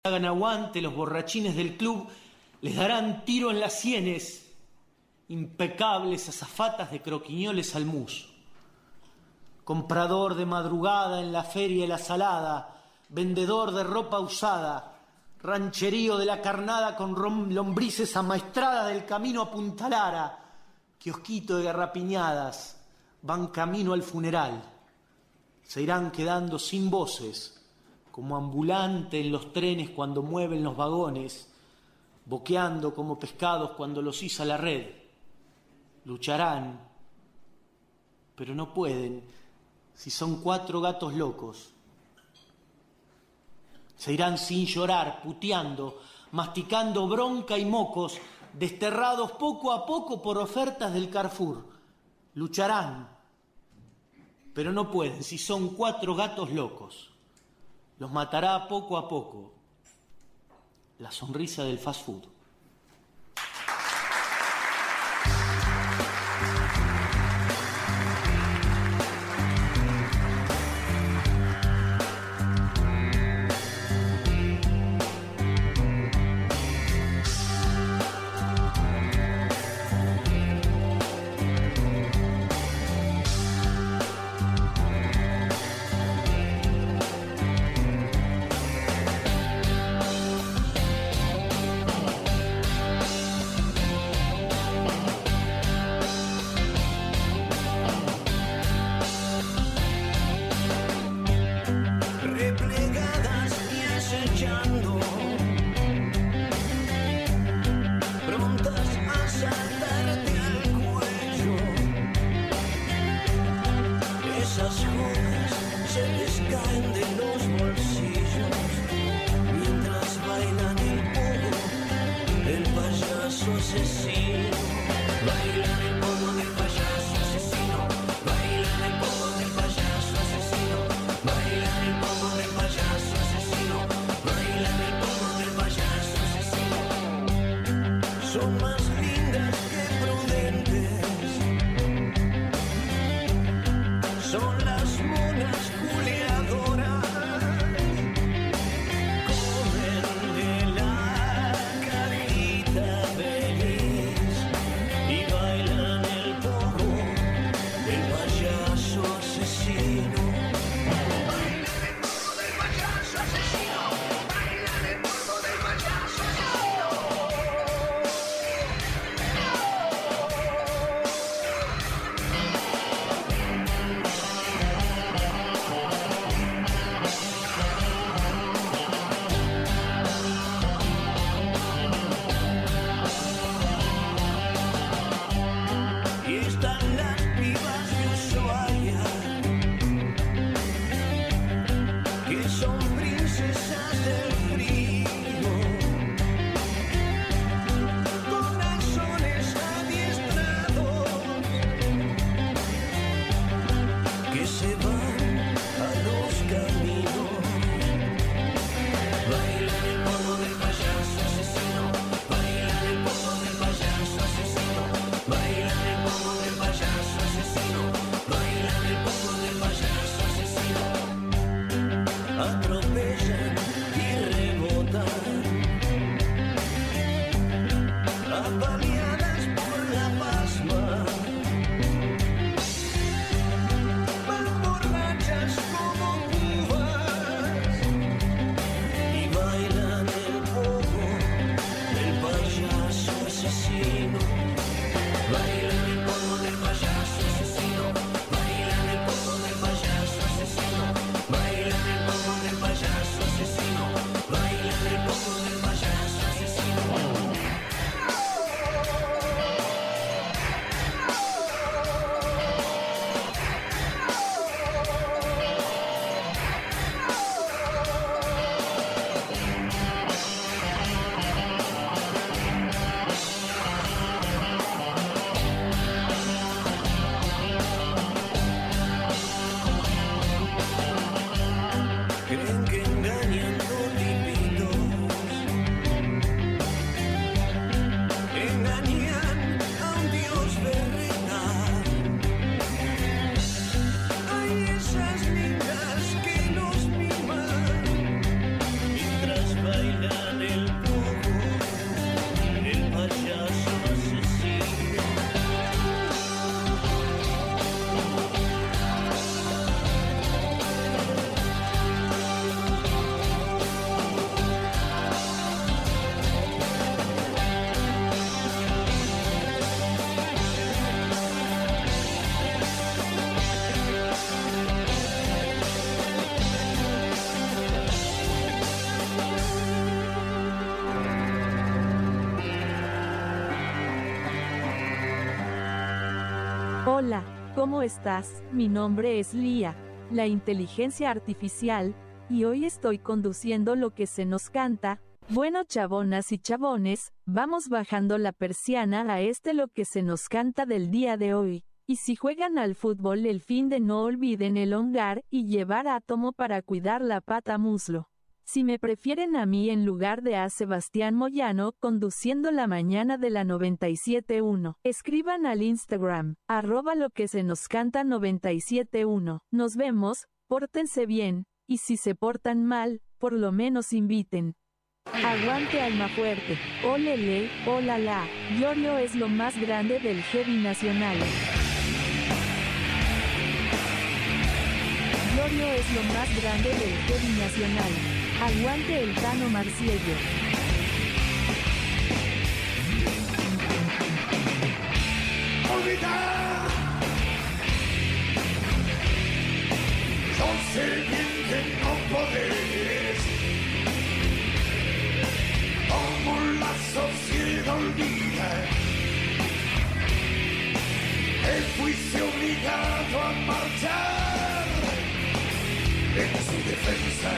hagan aguante, los borrachines del club les darán tiro en las sienes, impecables azafatas de croquiñoles al mus. Comprador de madrugada en la feria de la salada, vendedor de ropa usada, rancherío de la carnada con lombrices amaestradas del camino a Punta Lara, kiosquito de garrapiñadas, van camino al funeral. Se irán quedando sin voces, como ambulante en los trenes cuando mueven los vagones, boqueando como pescados cuando los iza la red. Lucharán, pero no pueden si son 4 gatos locos. Se irán sin llorar, puteando, masticando bronca y mocos, desterrados poco a poco por ofertas del Carrefour. Lucharán, pero no pueden si son 4 gatos locos. Los matará poco a poco la sonrisa del fast food. Hola, ¿cómo estás? Mi nombre es Lía, la inteligencia artificial, y hoy estoy conduciendo lo que se nos canta. Bueno, chabonas y chabones, vamos bajando la persiana a lo que se nos canta del día de hoy. Y si juegan al fútbol el fin de, no olviden elongar y llevar átomo para cuidar la pata muslo. Si me prefieren a mí en lugar de a Sebastián Moyano conduciendo la mañana de la 97.1, escriban al Instagram, @lo que se nos canta 97.1. Nos vemos, pórtense bien, y si se portan mal, por lo menos inviten. Aguante Almafuerte, olele, olala, Yorio es lo más grande del heavy nacional. Yorio es lo más grande del heavy nacional. Aguante el Tano Marciello. Olvidar. Yo sé bien que no podés. Como la sociedad olvida. Te fuiste obligado a marchar en su defensa.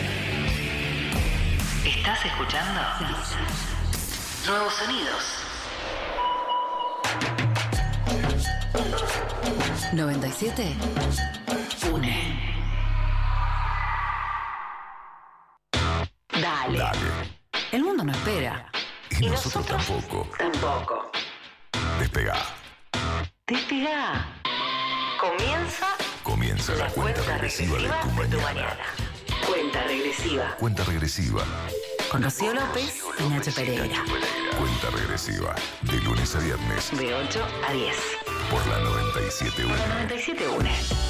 ¿Estás escuchando? Nuevos sonidos. 97. Une. Dale. El mundo no espera. Y nosotros tampoco. Tampoco. Despegá. Despegá. Comienza la cuenta regresiva de tu mañana. Cuenta regresiva. Cuenta regresiva. Con Rocío López y Nacho Pereira. Cuenta regresiva. De lunes a viernes. De 8 a 10. Por la 97.1. Por la 97.1.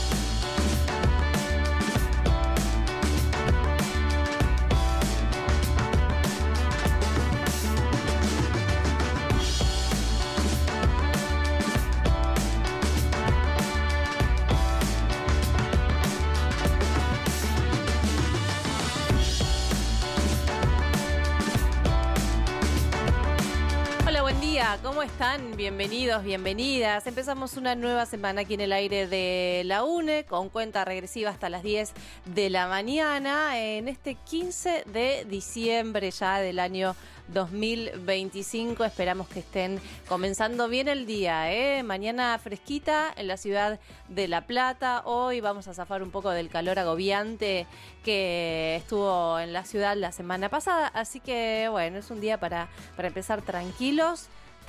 ¿Cómo están? Bienvenidos, bienvenidas. Empezamos una nueva semana aquí en el aire de la UNE con cuenta regresiva hasta las 10 de la mañana en este 15 de diciembre ya del año 2025. Esperamos que estén comenzando bien el día, Mañana fresquita en la ciudad de La Plata. Hoy vamos a zafar un poco del calor agobiante que estuvo en la ciudad la semana pasada. Así que, bueno, es un día para empezar tranquilas,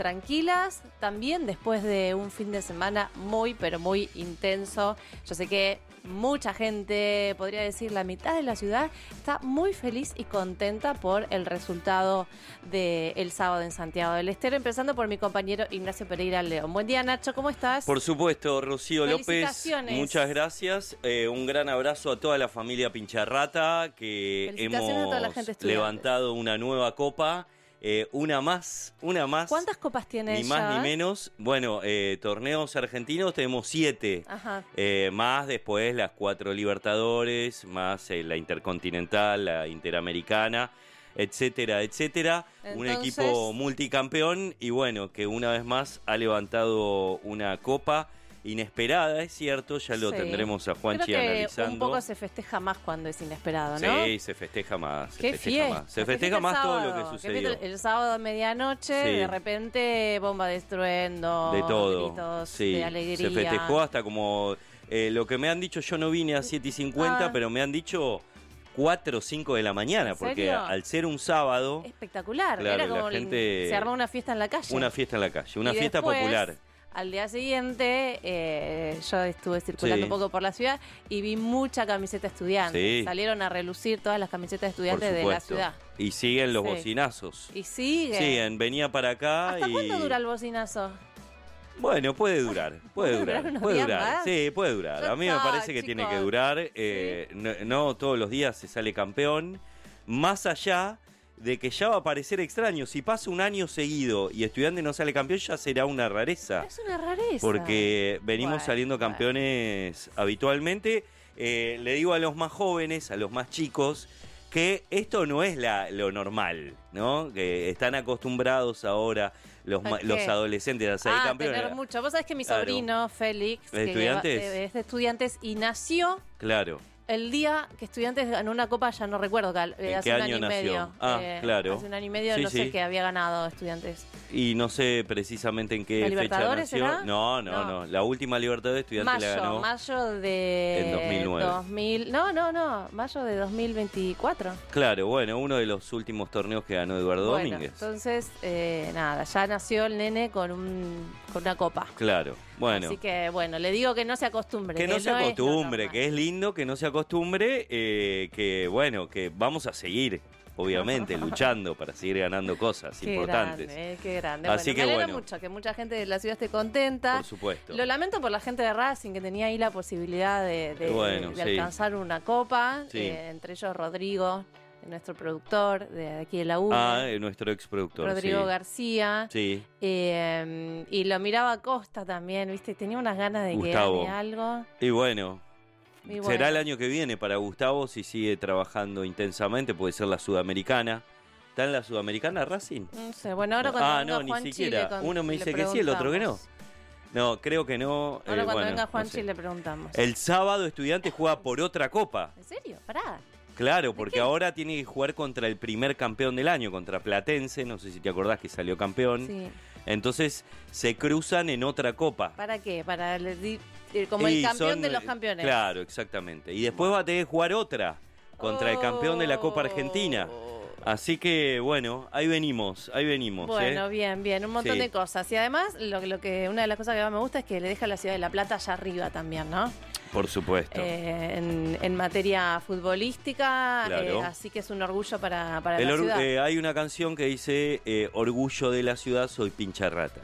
también después de un fin de semana muy, pero muy intenso. Yo sé que mucha gente, podría decir la mitad de la ciudad, está muy feliz y contenta por el resultado del sábado en Santiago del Estero, empezando por mi compañero Ignacio Pereira León. Buen día, Nacho, ¿cómo estás? Por supuesto, Rocío López, muchas gracias. Un gran abrazo a toda la familia Pincharrata, que hemos levantado una nueva copa. Una más. ¿Cuántas copas tienes? Ni más ni menos. Bueno, torneos argentinos tenemos 7. Ajá. Más después las 4 Libertadores, más la Intercontinental, la Interamericana, etcétera, etcétera. Entonces, un equipo multicampeón y bueno, que una vez más ha levantado una copa inesperada, es cierto, ya lo tendremos a Juanchi Creo que analizando. un poco se festeja más cuando es inesperado, ¿no? Sí, se festeja más. Qué fiesta. Se festeja más todo lo que sucedió. El sábado a medianoche, de repente, bomba de estruendo, de todo, gritos de alegría. Se festejó hasta como lo que me han dicho, yo no vine a 7:50, pero me han dicho 4 o 5 de la mañana, porque al ser un sábado... Espectacular, claro, era como se armó una fiesta en la calle. Una fiesta en la calle, una fiesta después, popular. Al día siguiente, yo estuve circulando un poco por la ciudad y vi mucha camiseta estudiante. Sí. Salieron a relucir todas las camisetas estudiantes de la ciudad. Y siguen los bocinazos. Y siguen. Venía para acá. ¿Hasta cuándo dura el bocinazo? Bueno, puede durar. Puede durar. Sí, puede durar. A mí me parece que tiene que durar. No todos los días se sale campeón. Más allá de que ya va a parecer extraño. Si pasa un año seguido y Estudiante no sale campeón, ya será una rareza. Es una rareza. Porque venimos saliendo campeones habitualmente. Le digo a los más jóvenes, a los más chicos, que esto no es lo normal, ¿no? Que están acostumbrados ahora los adolescentes a salir campeones. Tener mucho. Vos sabés que mi sobrino, Félix, ¿De Estudiantes? es de Estudiantes y nació Claro. el día que Estudiantes ganó una copa, ya no recuerdo, ¿En hace qué un año año y nació? medio. Claro. Hace un año y medio, Sí, no sé sí. qué había ganado Estudiantes. Y no sé precisamente en qué ¿La fecha Libertadores nació. será? No. La última Libertadores de Estudiantes la ganó. Mayo de... en 2009. 2000, mayo de 2024. Claro, bueno, uno de los últimos torneos que ganó Eduardo Bueno, Domínguez. entonces, ya nació el nene con una copa. Claro, bueno. Así que, bueno, le digo que no se acostumbre. Que no se acostumbre, es lo que es lindo que no se acostumbre, que bueno, que vamos a seguir, obviamente, luchando para seguir ganando cosas Qué importantes. Grande, qué grande. Así Bueno, que me alegra bueno. mucho que mucha gente de la ciudad esté contenta. Por supuesto. Lo lamento por la gente de Racing que tenía ahí la posibilidad de Sí. alcanzar una copa. Sí. Entre ellos Rodrigo, nuestro productor de aquí de la U. Nuestro ex productor. Rodrigo sí. García. Sí. Y lo miraba Costa también, ¿viste? Tenía unas ganas de Gustavo. que gane algo. Y bueno, Y bueno. será el año que viene para Gustavo si sigue trabajando intensamente, puede ser la Sudamericana. ¿Está en la Sudamericana Racing? No sé, bueno, ahora cuando venga ni Juan siquiera. Chile, Uno me le dice que sí, el otro que no. preguntamos. No, creo que no. Ahora cuando bueno, venga Juan no sé. Chile le preguntamos. El sábado Estudiantes juega por otra copa. ¿En serio? Pará. Claro, porque ahora tiene que jugar contra el primer campeón del año, contra Platense, no sé si te acordás que salió campeón. Sí. Entonces se cruzan en otra copa. ¿Para qué? Para como el campeón de los campeones. Claro, exactamente. Y después va a tener que jugar otra contra el campeón de la Copa Argentina. Así que, bueno, ahí venimos. Bueno, bien, un montón Sí. de cosas. Y además, lo que una de las cosas que más me gusta es que le deja la ciudad de La Plata allá arriba también, ¿no? Por supuesto. En materia futbolística, Claro. así que es un orgullo para la ciudad. Hay una canción que dice, orgullo de la ciudad, soy pincha rata.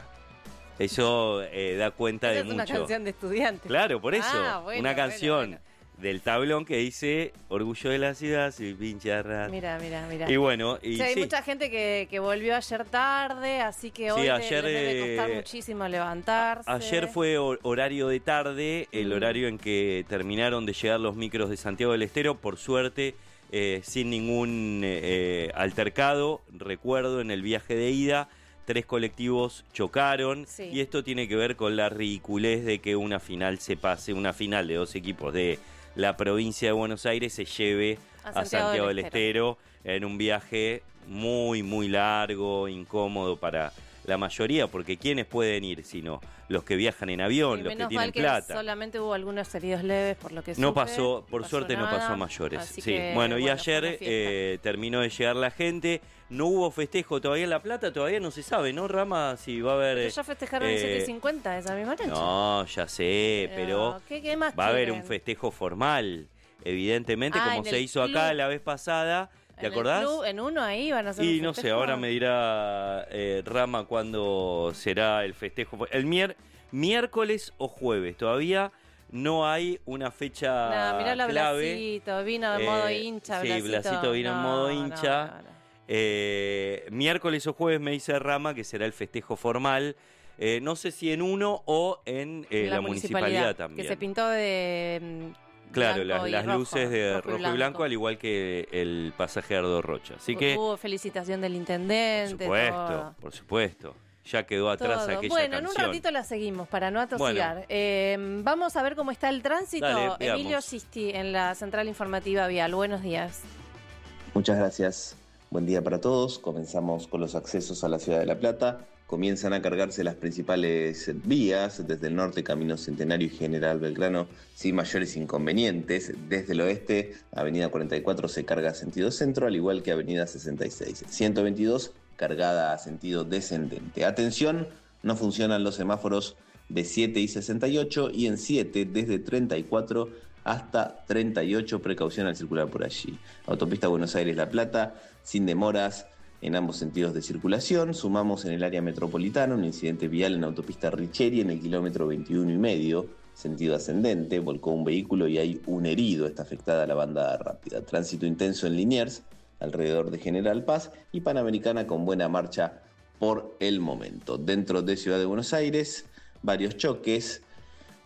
Eso da cuenta Esa de es mucho. una canción de Estudiantes. Claro, por eso. Bueno, una canción bueno. del tablón que dice, orgullo de la ciudad, soy pincha rata. Mira. Y bueno, y hay sí. mucha gente que volvió ayer tarde, así que hoy ayer, les debe costar muchísimo levantarse. Ayer fue horario de tarde, el horario en que terminaron de llegar los micros de Santiago del Estero, por suerte, sin ningún altercado. Recuerdo, en el viaje de ida, 3 colectivos chocaron, Sí. y esto tiene que ver con la ridiculez de que una final una final de 2 equipos de la provincia de Buenos Aires se lleve a Santiago del Estero en un viaje muy, muy largo, incómodo para la mayoría, porque ¿quiénes pueden ir sino los que viajan en avión, Sí, los que menos tienen mal que plata? solamente hubo algunos heridos leves, por lo que No supe. pasó, por suerte no nada, pasó a mayores. así Sí. que, Bueno, y fue una ayer fiesta. terminó de llegar la gente. No hubo festejo todavía en La Plata, todavía no se sabe, ¿no, Rama? Si va a haber... Pero ya festejaron el 750 esa misma noche. No, ya sé, pero ¿qué más va a haber quieren? un festejo formal, evidentemente, como en se el hizo club. acá la vez pasada. ¿Te En el acordás? club, en uno ahí van a hacer Y un no sé, festejo. ahora me dirá Rama cuándo será el festejo. El miércoles o jueves, todavía no hay una fecha No, mirá la clave. Blasito, vino en modo hincha. Sí, Blasito vino en modo hincha. Miércoles o jueves me dice Rama que será el festejo formal. No sé si en uno o en la municipalidad también. Que se pintó de Claro, blanco y las rojo, luces de rojo y blanco, al igual que el pasaje de Ardo Rocha. Así que, hubo felicitación del intendente. todo. por supuesto. Ya quedó atrás Todo. aquella Bueno, canción. en un ratito la seguimos para no atosigar. Vamos a ver cómo está el tránsito. Dale, veamos. Emilio Sisti en la Central Informativa Vial. Buenos días. Muchas gracias. Buen día para todos. Comenzamos con los accesos a la ciudad de La Plata. Comienzan a cargarse las principales vías, desde el norte, Camino Centenario y General Belgrano, sin mayores inconvenientes. Desde el oeste, Avenida 44 se carga a sentido centro, al igual que Avenida 66. 122, cargada a sentido descendente. Atención, no funcionan los semáforos de 7 y 68, y en 7, desde 34 hasta 38, precaución al circular por allí. Autopista Buenos Aires-La Plata, sin demoras en ambos sentidos de circulación. Sumamos en el área metropolitana un incidente vial en autopista Richeri en el kilómetro 21,5, sentido ascendente. Volcó un vehículo y hay un herido. Está afectada la banda rápida. Tránsito intenso en Liniers, alrededor de General Paz, y Panamericana con buena marcha por el momento. Dentro de Ciudad de Buenos Aires, varios choques.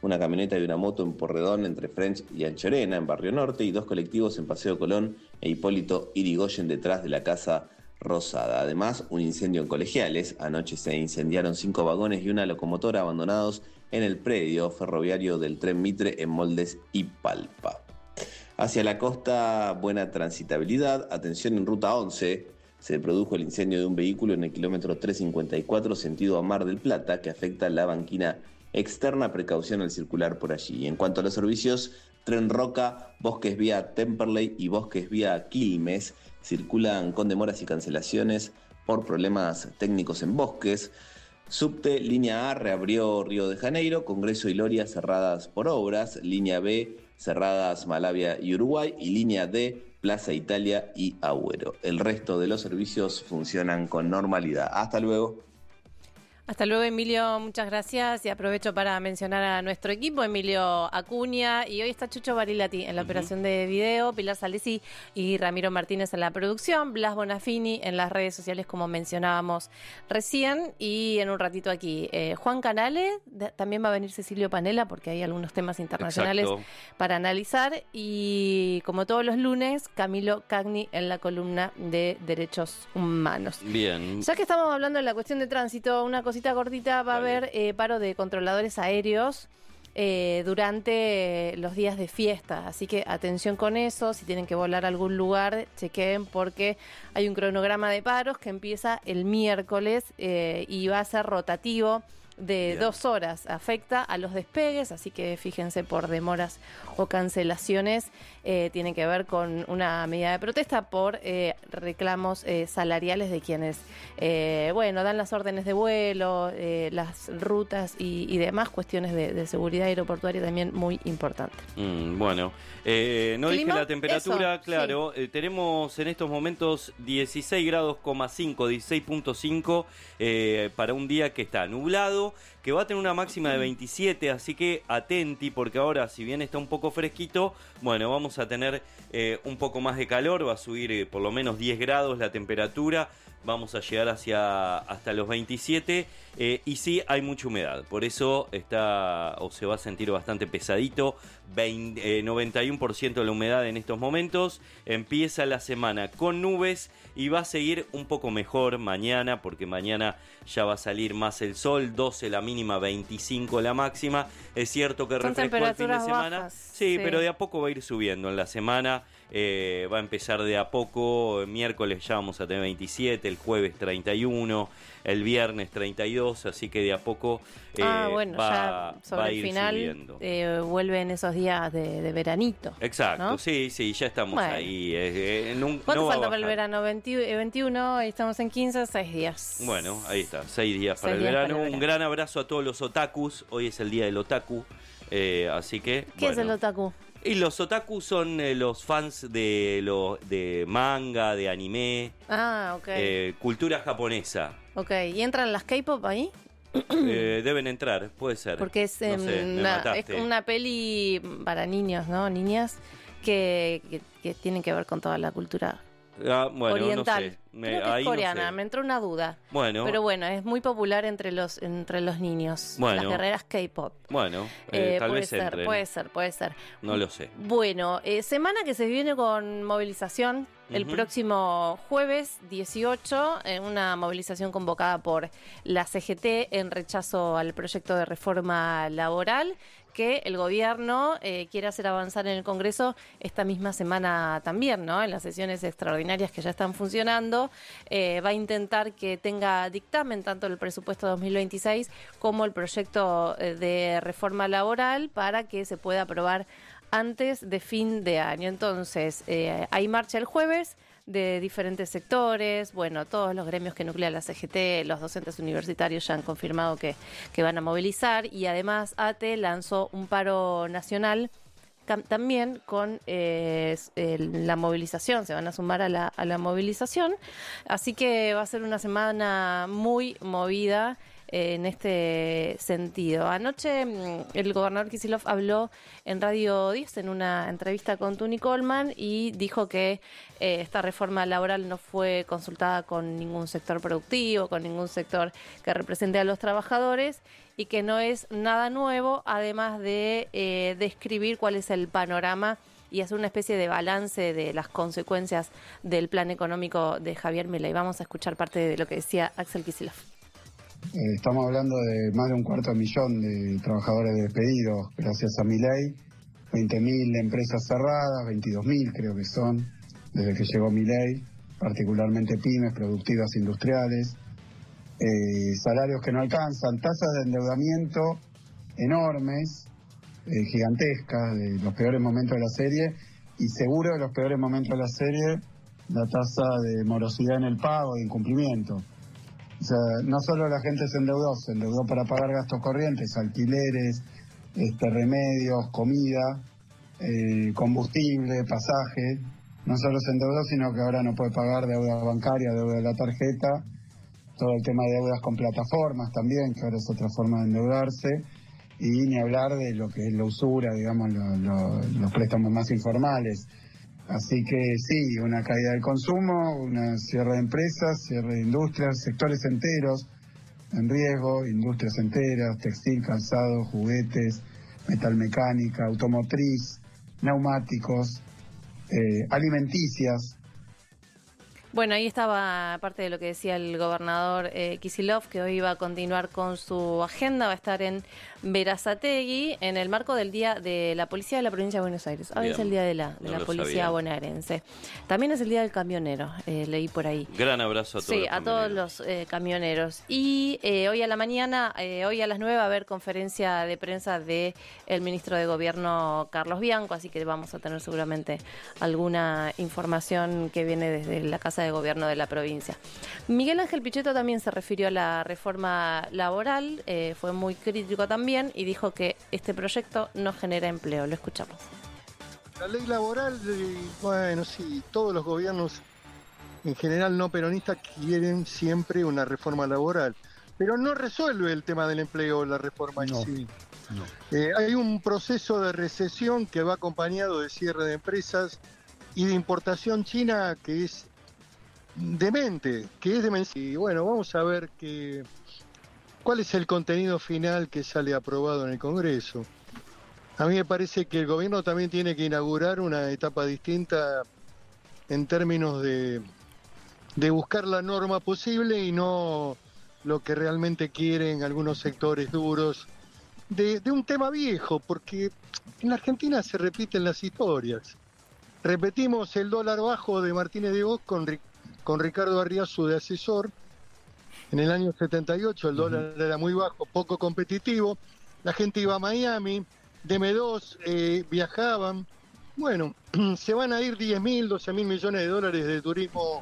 una camioneta y una moto en Porredón entre French y Anchorena, en Barrio Norte, y 2 colectivos en Paseo Colón e Hipólito Yrigoyen detrás de la Casa Rosada. Además, un incendio en Colegiales. Anoche se incendiaron 5 vagones y una locomotora abandonados en el predio ferroviario del Tren Mitre en Moldes y Palpa. Hacia la costa, buena transitabilidad. Atención, en Ruta 11 se produjo el incendio de un vehículo en el kilómetro 354 sentido a Mar del Plata que afecta la banquina externa. Precaución al circular por allí. En cuanto a los servicios, Tren Roca, Bosques vía Temperley y Bosques vía Quilmes circulan con demoras y cancelaciones por problemas técnicos en Bosques. Subte, línea A, reabrió Río de Janeiro, Congreso y Loria cerradas por obras, línea B, cerradas Malavia y Uruguay, y línea D, Plaza Italia y Agüero. El resto de los servicios funcionan con normalidad. Hasta luego. Hasta luego, Emilio, muchas gracias, y aprovecho para mencionar a nuestro equipo, Emilio Acuña, y hoy está Chucho Barilati en la operación de video, Pilar Salesi y Ramiro Martínez en la producción, Blas Bonafini en las redes sociales, como mencionábamos recién, y en un ratito aquí Juan Canale, también va a venir Cecilio Panela, porque hay algunos temas internacionales para analizar, y como todos los lunes, Camilo Cagni en la columna de Derechos Humanos. Bien. Ya que estamos hablando de la cuestión de tránsito, una cosita cortita, va a haber paro de controladores aéreos durante los días de fiesta, así que atención con eso. Si tienen que volar a algún lugar, chequen, porque hay un cronograma de paros que empieza el miércoles y va a ser rotativo de 2 horas. Afecta a los despegues, así que fíjense por demoras o cancelaciones. Tiene que ver con una medida de protesta por reclamos salariales de quienes dan las órdenes de vuelo, las rutas y demás cuestiones de seguridad aeroportuaria también muy importante. No dije la temperatura, eso, claro. Sí. Tenemos en estos momentos 16 grados, 16.5 para un día que está nublado, que va a tener una máxima de 27, así que atenti, porque ahora, si bien está un poco fresquito, vamos a tener un poco más de calor, va a subir por lo menos 10 grados la temperatura, vamos a llegar hasta los 27, y sí hay mucha humedad, por eso se va a sentir bastante pesadito. 91% de la humedad en estos momentos. Empieza la semana con nubes y va a seguir un poco mejor mañana, porque mañana ya va a salir más el sol, 12 la mínima, 25 la máxima. Es cierto que refrescó el fin de semana, bajas, sí, pero de a poco va a ir subiendo en la semana. Va a empezar de a poco. El miércoles ya vamos a tener 27, el jueves 31, el viernes 32, así que de a poco ya sobre va a el ir final subiendo. Vuelven esos días de veranito. Exacto, ¿no? sí, ya estamos ahí. ¿Cuánto falta para el verano? 21, ahí estamos en 15, 6 días. Bueno, ahí está, 6 días para el verano. Un gran abrazo a todos los otakus. Hoy es el día del otaku, así que... ¿Qué es el otaku? Y los otaku son los fans de manga, de anime, cultura japonesa. Ok, ¿y entran las K-pop ahí? Deben entrar, puede ser. Porque es, es una peli para niños, ¿no? Niñas que tienen que ver con toda la cultura oriental. No sé. Creo que es coreana, no sé. Me entró una duda. Pero bueno, es muy popular entre los niños. Las guerreras K-pop. Tal vez entren. Puede ser. No lo sé. Bueno, semana que se viene con movilización. El próximo jueves 18, una movilización convocada por la CGT en rechazo al proyecto de reforma laboral que el gobierno quiere hacer avanzar en el Congreso esta misma semana también, ¿no? En las sesiones extraordinarias que ya están funcionando, va a intentar que tenga dictamen tanto el presupuesto 2026 como el proyecto de reforma laboral para que se pueda aprobar antes de fin de año. Entonces, hay marcha el jueves de diferentes sectores, todos los gremios que nuclea la CGT, los docentes universitarios ya han confirmado que van a movilizar, y además ATE lanzó un paro nacional también con la movilización, se van a sumar a la movilización, así que va a ser una semana muy movida en este sentido. Anoche el gobernador Kicillof habló en Radio 10 en una entrevista con Tuni Coleman y dijo que esta reforma laboral no fue consultada con ningún sector productivo, con ningún sector que represente a los trabajadores y que no es nada nuevo, además de describir cuál es el panorama y hacer una especie de balance de las consecuencias del plan económico de Javier Milei. Vamos a escuchar parte de lo que decía Axel Kicillof. Estamos hablando de más de 250.000 de trabajadores despedidos gracias a Milei, 20.000 empresas cerradas, 22.000 creo que son, desde que llegó Milei, particularmente pymes, productivas, industriales, salarios que no alcanzan, tasas de endeudamiento enormes, gigantescas, de los peores momentos de la serie, y seguro de los peores momentos de la serie, la tasa de morosidad en el pago, de incumplimiento. O sea, no solo la gente se endeudó para pagar gastos corrientes, alquileres, remedios, comida, combustible, pasaje. No solo se endeudó, sino que ahora no puede pagar deuda bancaria, deuda de la tarjeta, todo el tema de deudas con plataformas también, que ahora es otra forma de endeudarse, y ni hablar de lo que es la usura, digamos, los préstamos más informales. Así que sí, una caída del consumo, una cierre de empresas, cierre de industrias, sectores enteros en riesgo, industrias enteras, textil, calzado, juguetes, metalmecánica, automotriz, neumáticos, alimenticias. Bueno, ahí estaba parte de lo que decía el gobernador Kicillof, que hoy va a continuar con su agenda, va a estar en Berazategui en el marco del Día de la Policía de la Provincia de Buenos Aires. Hoy es el Día de la Policía bonaerense. También es el Día del Camionero, leí por ahí. Gran abrazo a todos. Sí, a todos los camioneros. Y hoy a la mañana, hoy a las 9 va a haber conferencia de prensa del ministro de Gobierno, Carlos Bianco, así que vamos a tener seguramente alguna información que viene desde la Casa de Gobierno de la provincia. Miguel Ángel Pichetto también se refirió a la reforma laboral, fue muy crítico también y dijo que este proyecto no genera empleo. Lo escuchamos. La ley laboral, bueno, sí, todos los gobiernos en general no peronistas quieren siempre una reforma laboral, pero no resuelve el tema del empleo la reforma en sí. No. Hay un proceso de recesión que va acompañado de cierre de empresas y de importación china que es demente. Y bueno, vamos a ver cuál es el contenido final que sale aprobado en el Congreso. A mí me parece que el gobierno también tiene que inaugurar una etapa distinta en términos de buscar la norma posible y no lo que realmente quieren algunos sectores duros de un tema viejo, porque en la Argentina se repiten las historias. Repetimos el dólar bajo de Martínez de Hoz con Ricardo Arriazu de asesor. En el año 78 el dólar era muy bajo, poco competitivo. La gente iba a Miami, de M2 viajaban. Bueno, se van a ir 10.000, 12.000 millones de dólares de turismo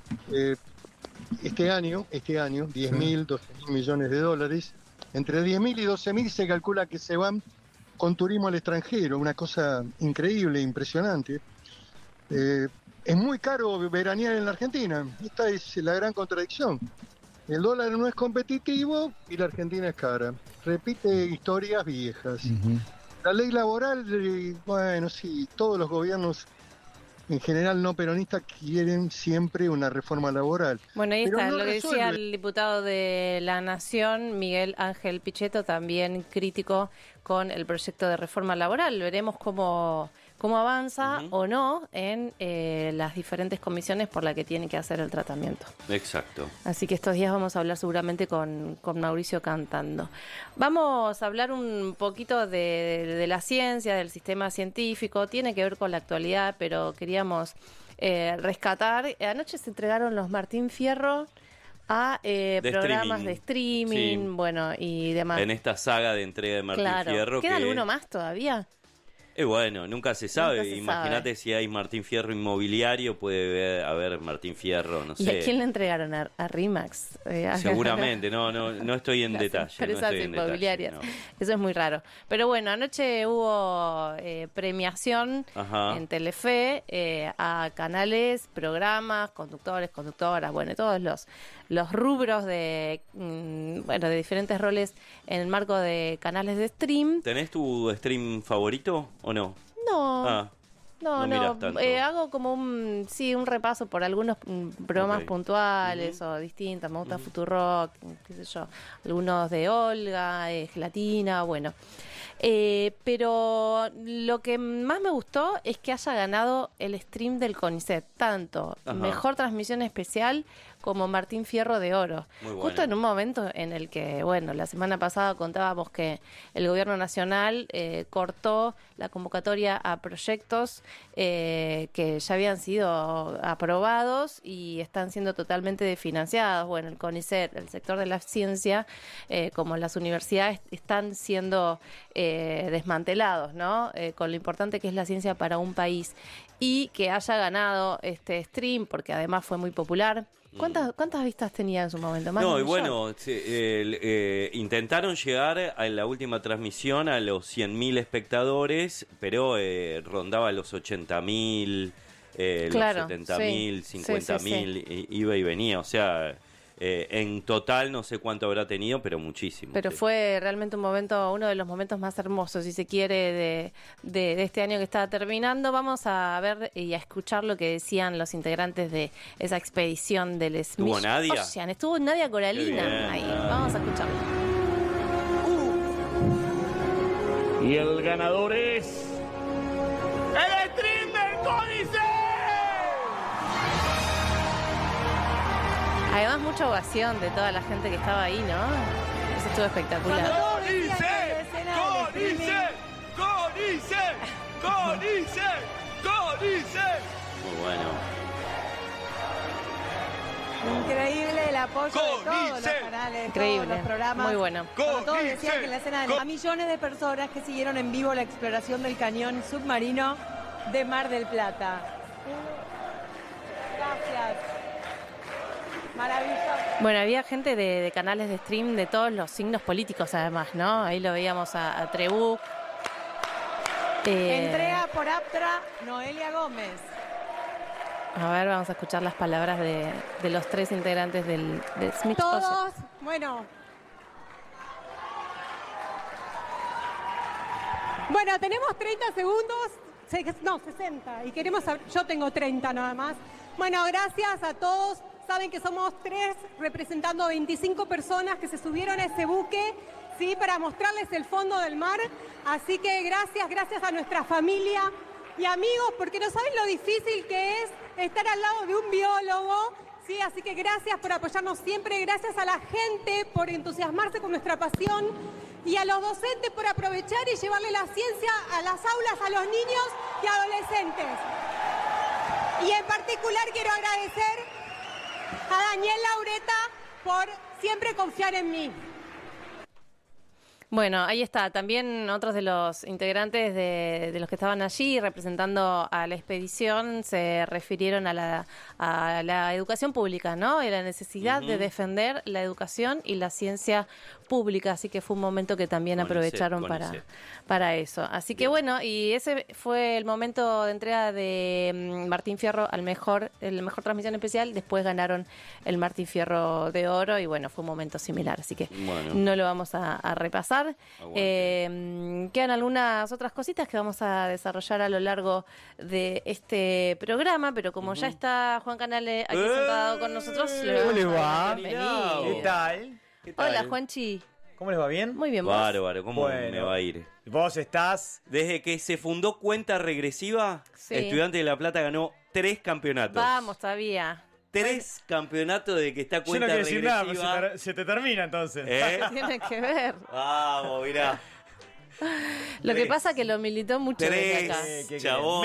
este año, 10.000, 12.000 millones de dólares. Entre 10.000 y 12.000 se calcula que se van con turismo al extranjero, una cosa increíble, impresionante. Es muy caro veranear en la Argentina, esta es la gran contradicción. El dólar no es competitivo y la Argentina es cara. Repite historias viejas. La ley laboral, bueno, sí, todos los gobiernos en general no peronistas quieren siempre una reforma laboral. Bueno, ahí está, lo que decía el diputado de La Nación, Miguel Ángel Pichetto, también crítico con el proyecto de reforma laboral. Veremos cómo avanza o no en las diferentes comisiones por las que tiene que hacer el tratamiento. Exacto. Así que estos días vamos a hablar seguramente con Mauricio Cantando. Vamos a hablar un poquito de la ciencia, del sistema científico. Tiene que ver con la actualidad, pero queríamos rescatar. Anoche se entregaron los Martín Fierro a programas de streaming, sí. Bueno, y demás. En esta saga de entrega de Martín Fierro. ¿Queda alguno más todavía? Bueno, nunca se sabe. Nunca se Imagínate si hay Martín Fierro inmobiliario, puede haber Martín Fierro, no sé. ¿Y a quién le entregaron? ¿A RIMAX? Seguramente, no estoy en detalle. Empresas inmobiliarias. Eso es muy raro. Pero bueno, anoche hubo premiación en Telefe a canales, programas, conductoras, bueno, todos los rubros de diferentes roles en el marco de canales de stream. ¿Tenés tu stream favorito o no? No. No, mirás tanto. Hago como un repaso por algunos programas puntuales o distintos. Me gusta Futurock, qué sé yo, algunos de Olga, Gelatina, bueno. Pero lo que más me gustó es que haya ganado el stream del CONICET, tanto mejor transmisión especial como Martín Fierro de Oro. Justo en un momento en el que, la semana pasada contábamos que el gobierno nacional cortó la convocatoria a proyectos que ya habían sido aprobados y están siendo totalmente desfinanciados. Bueno, el CONICET, el sector de la ciencia, como las universidades, están siendo desmantelados, ¿no? Con lo importante que es la ciencia para un país. Y que haya ganado este stream, porque además fue muy popular. ¿Cuántas vistas tenía en su momento? ¿Más de un millón? Intentaron llegar a la última transmisión a los 100.000 espectadores, pero rondaba los 80.000, los 70.000, 50.000, iba y venía, o sea... en total no sé cuánto habrá tenido, pero muchísimo. Pero fue realmente uno de los momentos más hermosos, si se quiere, de este año que estaba terminando. Vamos a ver y a escuchar lo que decían los integrantes de esa expedición del Smith ¿Estuvo Nadia? Ocean. Estuvo Nadia Coralina ahí. Vamos a escucharlo. Y el ganador es... ¡el stream del CONICET! Además, mucha ovación de toda la gente que estaba ahí, ¿no? Eso estuvo espectacular. ¡CONICET! ¡CONICET! ¡CONICET! ¡CONICET! ¡CONICET! Muy bueno. Increíble el apoyo de todos los canales, increíble, todos los programas. Muy bueno. Como todos decían que en la escena a millones de personas que siguieron en vivo la exploración del cañón submarino de Mar del Plata. Gracias. Maravilloso. Bueno, había gente de canales de stream de todos los signos políticos, además, ¿no? Ahí lo veíamos a Trebú. Entrega por Aptra, Noelia Gómez. A ver, vamos a escuchar las palabras de los tres integrantes del Smith Todos, Ocean. Bueno, tenemos 30 segundos, 60, y queremos saber, yo tengo 30 nada más. Bueno, gracias a todos. Saben que somos 3 representando 25 personas que se subieron a ese buque, ¿sí? Para mostrarles el fondo del mar. Así que gracias a nuestra familia y amigos, porque no saben lo difícil que es estar al lado de un biólogo, ¿sí? Así que gracias por apoyarnos siempre, gracias a la gente por entusiasmarse con nuestra pasión y a los docentes por aprovechar y llevarle la ciencia a las aulas a los niños y adolescentes. Y en particular quiero agradecer a Daniel Laureta por siempre confiar en mí. Bueno, ahí está. También otros de los integrantes de los que estaban allí representando a la expedición se refirieron a la educación pública, ¿no? Y la necesidad de defender la educación y la ciencia pública. Así que fue un momento que también aprovecharon para eso. Así que bueno, y ese fue el momento de entrega de Martín Fierro al mejor transmisión especial. Después ganaron el Martín Fierro de Oro y bueno, fue un momento similar. Así que no lo vamos a repasar. Quedan algunas otras cositas que vamos a desarrollar a lo largo de este programa, pero como ya está Juan Canale aquí sentado con nosotros, ¿cómo les va? Bienvenido. ¿Qué tal? Hola, Juanchi. ¿Cómo les va? ¿Bien? Muy bien, vos. Bárbaro, ¿cómo me va a ir? Vos estás... Desde que se fundó Cuenta Regresiva, Estudiantes de La Plata ganó 3 campeonatos. Vamos, todavía. 3 campeonatos de que está Cuenta Regresiva. Yo no quiero decir nada, pero se te termina entonces. ¿Qué tiene que ver? Vamos, mirá. Lo que pasa es que lo militó mucho desde acá. Chabón.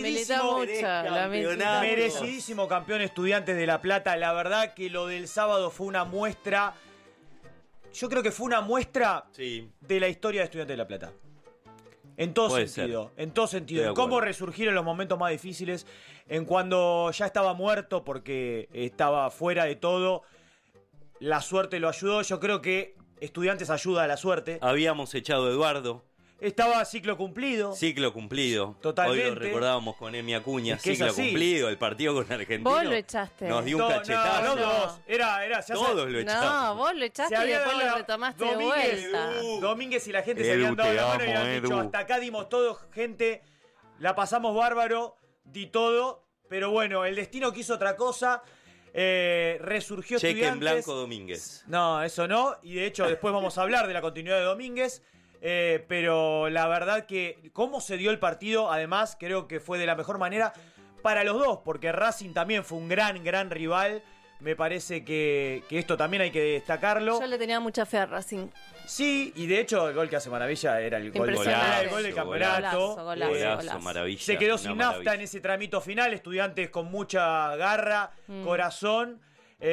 Merecidísimo campeón Estudiantes de La Plata. La verdad que lo del sábado fue una muestra. Yo creo que fue una muestra de la historia de Estudiantes de La Plata. En todo Puede sentido. ser. En todo sentido. Estoy de En cómo acuerdo. resurgir en los momentos más difíciles. En cuando ya estaba muerto porque estaba fuera de todo. La suerte lo ayudó. Yo creo que Estudiantes ayuda a la suerte. Habíamos echado a Eduardo. Estaba ciclo cumplido. Ciclo cumplido. Totalmente. Hoy lo recordábamos con Emi Acuña. Es que es Ciclo así. cumplido. El partido con Argentina. Vos lo echaste. Nos dio un cachetazo. No, los dos. Todos lo echamos. No, vos lo echaste y después lo retomaste de vuelta. Domínguez y la gente se Edu, habían dado te la mano y amo, habían dicho, Edu. hasta acá dimos todo, gente, la pasamos bárbaro, di todo, pero bueno, el destino quiso otra cosa, resurgió Cheque Estudiantes. en blanco Domínguez. No, eso no, y de hecho después vamos a hablar de la continuidad de Domínguez, pero la verdad que cómo se dio el partido, además creo que fue de la mejor manera para los dos, porque Racing también fue un gran rival. Me parece que esto también hay que destacarlo. Yo le tenía mucha fe a Racing. Sí, y de hecho el gol que hace Maravilla era el gol, Impresionante. era el gol del campeonato. Golazo. Maravilla. Se quedó una sin nafta maravilla. en ese tramito final. Estudiantes con mucha garra, corazón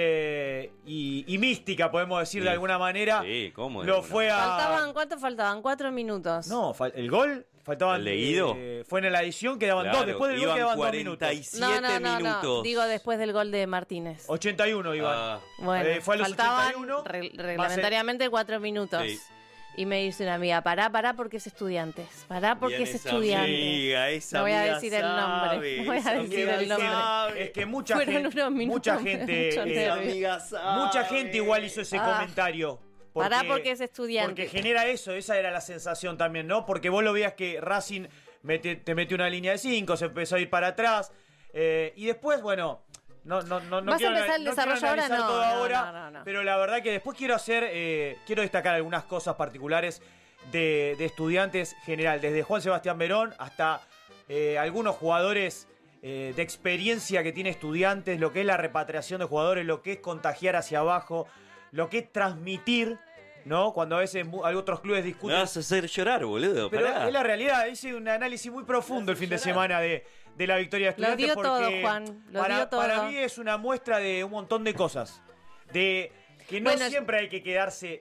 y mística, podemos decir de alguna manera. Sí, ¿cómo? Lo fue a... ¿Cuánto faltaban? 4 minutos. No, el gol faltaban... ¿El leído? Fue en la edición, quedaban Claro, 2. Después del gol iban quedaban 2 47 minutos. No. minutos. Digo después del gol de Martínez. 81 iban. Ah. Bueno, fue a los faltaban 81. reglamentariamente 4 minutos. Sí. Y me dice una amiga, pará porque es Estudiantes. Pará porque Bien es esa Estudiantes. amiga, esa No voy a amiga decir el sabe, nombre. No voy a esa decir amiga el nombre. sabe. Es que mucha Fueron gente, unos minutos mucha de gente, mucho nervio. Amiga sabe. mucha gente igual hizo ese comentario. Pará porque es Estudiantes. Porque genera eso, esa era la sensación también, ¿no? Porque vos lo veías que Racing te metió una línea de 5, se empezó a ir para atrás. Y después, bueno, no ¿Vas a quiero, empezar el no quiero desarrollo ahora? analizar No, todo no, ahora, no. pero la verdad que después quiero destacar algunas cosas particulares de Estudiantes general, desde Juan Sebastián Verón hasta algunos jugadores de experiencia que tiene Estudiantes, lo que es la repatriación de jugadores, lo que es contagiar hacia abajo, lo que es transmitir, ¿no? Cuando a veces otros clubes Me discuten. vas a hacer llorar, boludo. Pero Pará. es la realidad, hice un análisis muy profundo el fin de semana de la victoria de Lo Estudiantes. dio todo, porque Juan, lo para, dio todo. para mí es una muestra de un montón de cosas. De que no Bueno, siempre hay que quedarse...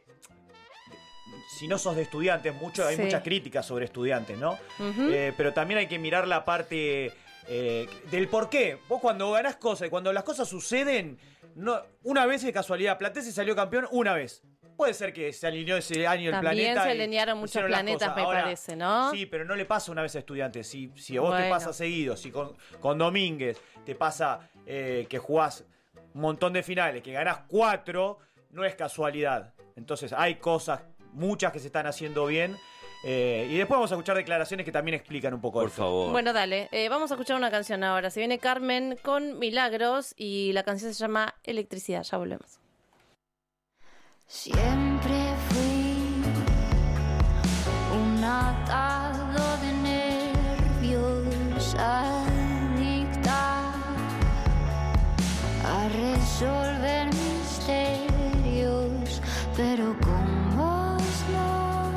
Si no sos de Estudiantes, hay Sí. muchas críticas sobre Estudiantes, ¿no? Ujú. Pero también hay que mirar la parte del por qué. Vos cuando ganás cosas y cuando las cosas suceden, no, una vez de casualidad, Platense salió campeón una vez. Puede ser que se alineó ese año el También planeta. se y alinearon muchos hicieron las planetas, cosas. me Ahora, parece, ¿no? Sí, pero no le pasa una vez a Estudiantes. Si a vos te Bueno. pasa seguido, si con Domínguez te pasa que jugás un montón de finales, que ganás 4, no es casualidad. Entonces hay cosas, muchas que se están haciendo bien. Y después vamos a escuchar declaraciones que también explican un poco Por esto. favor. Bueno, dale. Vamos a escuchar una canción ahora. Se viene Carmen con Milagros y la canción se llama Electricidad. Ya volvemos. Siempre fui un atado de nervios, adicta a resolver misterios, pero con vos no.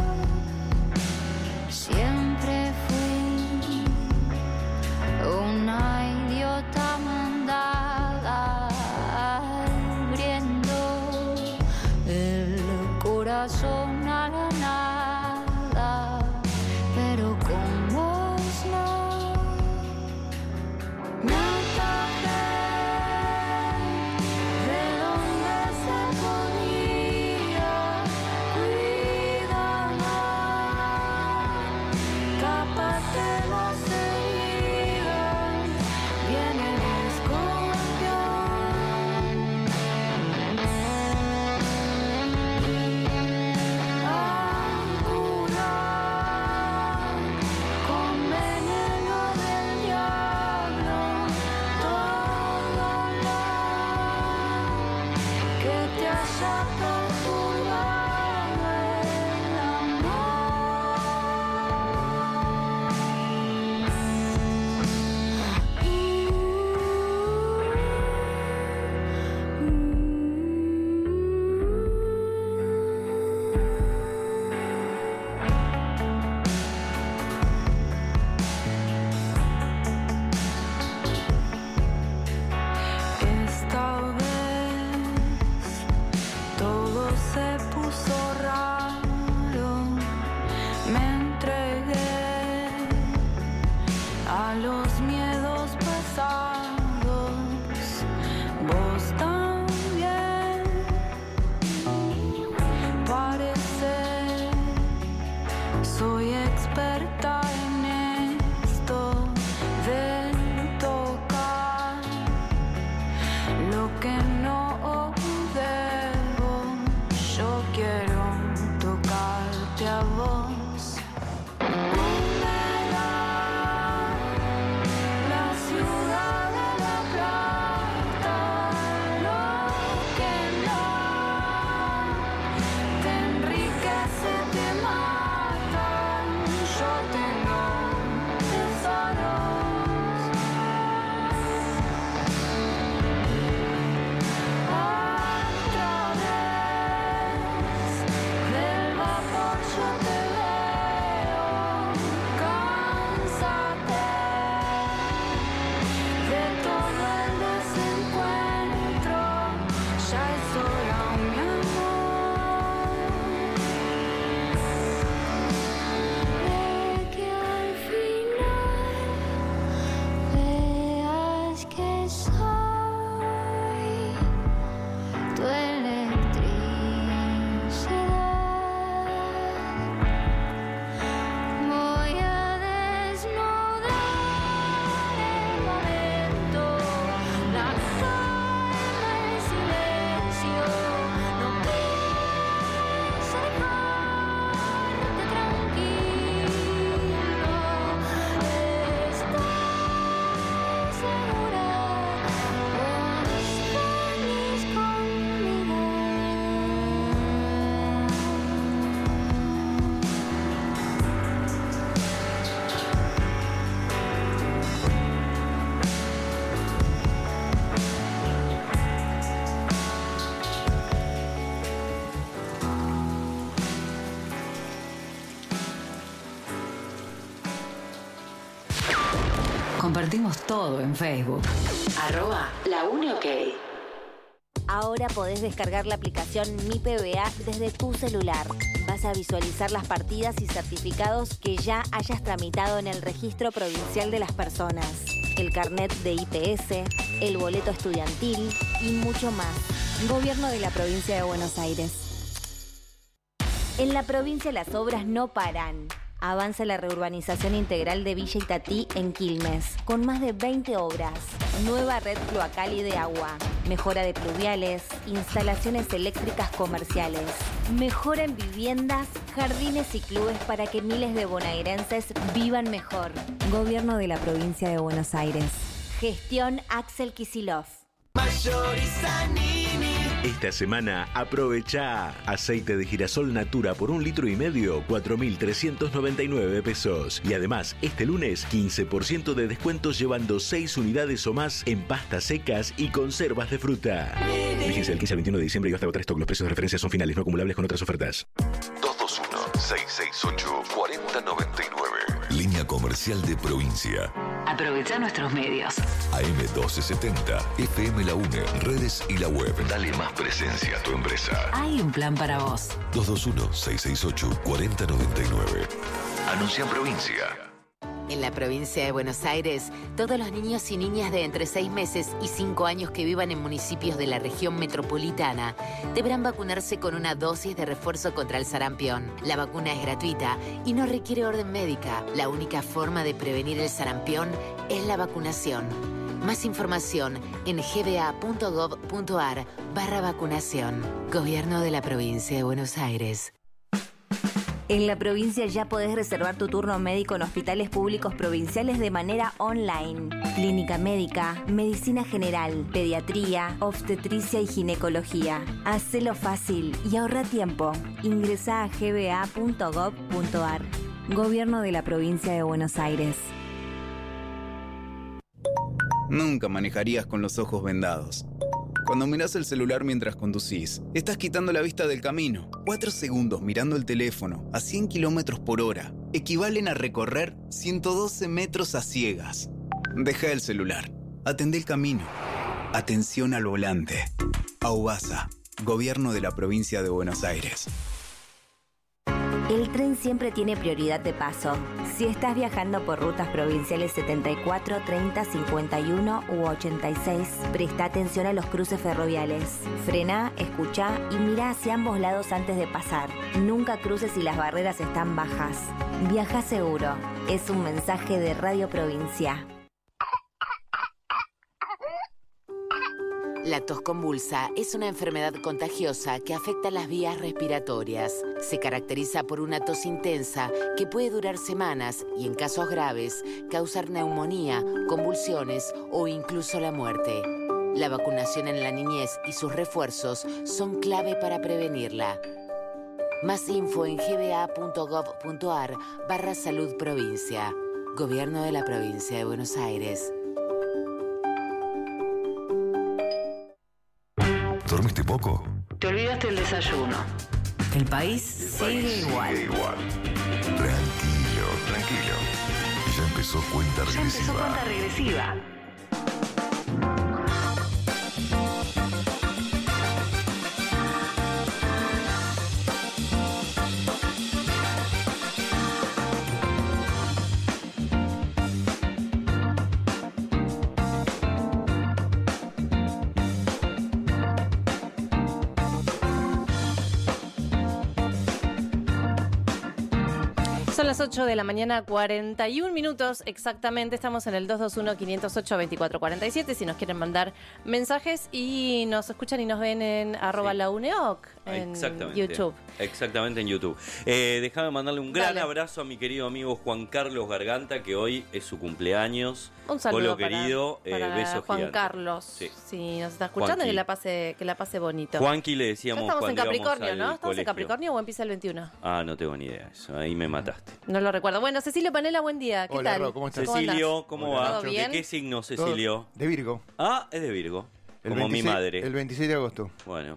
Siempre fui una idiota mandada abriendo el corazón a la nada, pero con vos no. Me atajé de donde se podía, cuidaba, tápate las heridas, viene el con veneno del diablo, todo lo que te haya perturbado el Esta vez todo Compartimos todo en Facebook. @laUneOK. Ahora podés descargar la aplicación Mi PBA desde tu celular. Vas a visualizar las partidas y certificados que ya hayas tramitado en el Registro Provincial de las Personas, el carnet de IPS, el boleto estudiantil y mucho más. Gobierno de la Provincia de Buenos Aires. En la provincia las obras no paran. Avanza la reurbanización integral de Villa Itatí en Quilmes, con más de 20 obras. Nueva red cloacal y de agua, mejora de pluviales, instalaciones eléctricas comerciales, mejora en viviendas, jardines y clubes para que miles de bonaerenses vivan mejor. Gobierno de la Provincia de Buenos Aires. Gestión Axel Kicillof. Esta semana aprovecha aceite de girasol Natura por 1,5 litros, 4.399 pesos. Y además, este lunes, 15% de descuentos llevando 6 unidades o más en pastas secas y conservas de fruta. Vigencia del 15 al 21 de diciembre y hasta agotar stock. Los precios de referencia son finales, no acumulables con otras ofertas. 221-668-4099. Línea comercial de provincia. Aprovecha nuestros medios. AM1270, FM La UNE, redes y la web. Dale más presencia a tu empresa. Hay un plan para vos. 221-668-4099. Anuncia en provincia. En la provincia de Buenos Aires, todos los niños y niñas de entre 6 meses y 5 años que vivan en municipios de la región metropolitana deberán vacunarse con una dosis de refuerzo contra el sarampión. La vacuna es gratuita y no requiere orden médica. La única forma de prevenir el sarampión es la vacunación. Más información en gba.gov.ar/vacunación. Gobierno de la provincia de Buenos Aires. En la provincia ya podés reservar tu turno médico en hospitales públicos provinciales de manera online. Clínica médica, medicina general, pediatría, obstetricia y ginecología. Hacelo fácil y ahorra tiempo. Ingresá a gba.gov.ar. Gobierno de la provincia de Buenos Aires. Nunca manejarías con los ojos vendados. Cuando mirás el celular mientras conducís, estás quitando la vista del camino. 4 segundos mirando el teléfono a 100 km/h equivalen a recorrer 112 metros a ciegas. Deja el celular. Atendé el camino. Atención al volante. AUBASA, Gobierno de la Provincia de Buenos Aires. El tren siempre tiene prioridad de paso. Si estás viajando por rutas provinciales 74, 30, 51 u 86, presta atención a los cruces ferroviales. Frená, escuchá y mirá hacia ambos lados antes de pasar. Nunca cruces si las barreras están bajas. Viaja seguro. Es un mensaje de Radio Provincia. La tos convulsa es una enfermedad contagiosa que afecta las vías respiratorias. Se caracteriza por una tos intensa que puede durar semanas y, en casos graves, causar neumonía, convulsiones o incluso la muerte. La vacunación en la niñez y sus refuerzos son clave para prevenirla. Más info en gba.gov.ar/salud provincia. Gobierno de la Provincia de Buenos Aires. ¿Dormiste poco? Te olvidaste el desayuno. El país sigue igual. Tranquilo, tranquilo. Ya empezó cuenta Ya regresiva. empezó cuenta regresiva. Son las 8 de la mañana, 41 minutos exactamente. Estamos en el 221-508-2447. Si nos quieren mandar mensajes y nos escuchan y nos ven en @launeoc en YouTube. Exactamente, en YouTube. Déjame mandarle un gran abrazo a mi querido amigo Juan Carlos Garganta, que hoy es su cumpleaños. Un saludo Colo querido, para beso Juan gigante. Carlos. Sí. Si nos está escuchando, que la pase bonito. Juanqui le Ya decíamos estamos en cuando íbamos Capricornio, al ¿no? ¿Estamos en colegio. Capricornio o empieza el 21? Ah, no tengo ni idea eso. Ahí me mataste. No lo recuerdo. Bueno, Cecilio Panela, buen día. ¿Qué Hola, tal? Ro, ¿cómo estás? Cecilio, ¿cómo va? ¿Todo bien? ¿De qué signo, Cecilio? De Virgo. Ah, es de Virgo. El Como 26, mi madre. El 26 de agosto. Bueno.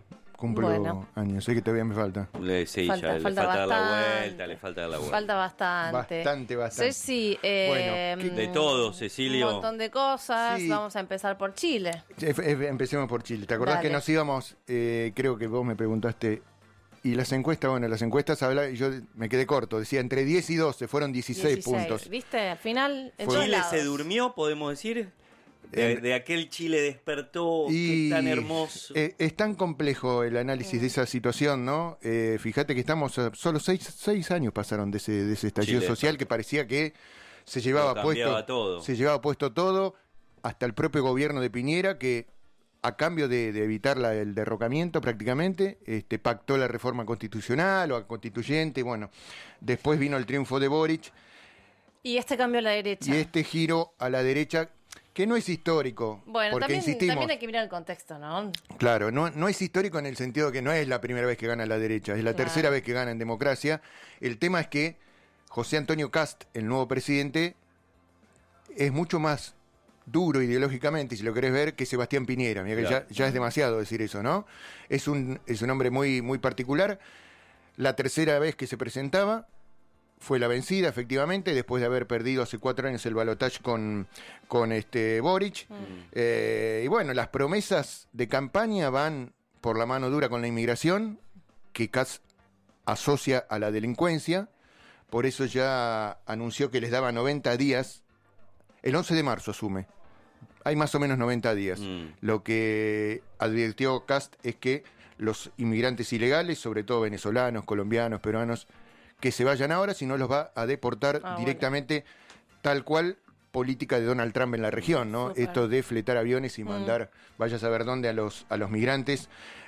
cumplo Bueno. años. Sé que todavía me falta. Sí, Falta- ya le falta falta dar la bastante. vuelta, le falta dar la vuelta. Falta bastante. Bastante. Ceci, De todo, un Cecilio. montón de cosas. Sí. Vamos a empezar por Chile. Empecemos por Chile. ¿Te acordás Dale. que nos íbamos? Creo que vos me preguntaste. Y las encuestas, bueno, las encuestas hablan, y yo me quedé corto. Decía entre 10 y 12, fueron 16 puntos. ¿Viste? Al final, en todos Chile lados. se durmió, podemos decir. De aquel Chile despertó, que tan hermoso. Es tan complejo el análisis de esa situación, ¿no? Fíjate que estamos solo 6 años pasaron de ese estallido Chile. social que parecía que se llevaba Lo cambiaba puesto todo. se llevaba puesto todo, hasta el propio gobierno de Piñera, que a cambio de evitar el derrocamiento prácticamente, pactó la reforma constitucional o constituyente. Bueno, después vino el triunfo de Boric Y este cambio a la derecha. y este giro a la derecha, que no es histórico, Bueno, porque insistimos. también hay que mirar el contexto, ¿no? Claro, no es histórico en el sentido de que no es la primera vez que gana la derecha, es la Claro. tercera vez que gana en democracia. El tema es que José Antonio Cast, el nuevo presidente, es mucho más duro ideológicamente, si lo querés ver, que Sebastián Piñera. Mirá que Claro. ya es demasiado decir eso, ¿no? Es un hombre muy, muy particular. La tercera vez que se presentaba fue la vencida, efectivamente, después de haber perdido hace 4 años el balotaje con Boric. Y bueno, las promesas de campaña van por la mano dura con la inmigración, que Cast asocia a la delincuencia. Por eso ya anunció que les daba 90 días. El 11 de marzo asume. Hay más o menos 90 días. Lo que advirtió Cast es que los inmigrantes ilegales, sobre todo venezolanos, colombianos, peruanos, que se vayan ahora, si no los va a deportar directamente, tal cual política de Donald Trump en la región, ¿no? Súper. Esto de fletar aviones y mandar, vaya a saber dónde, a los migrantes.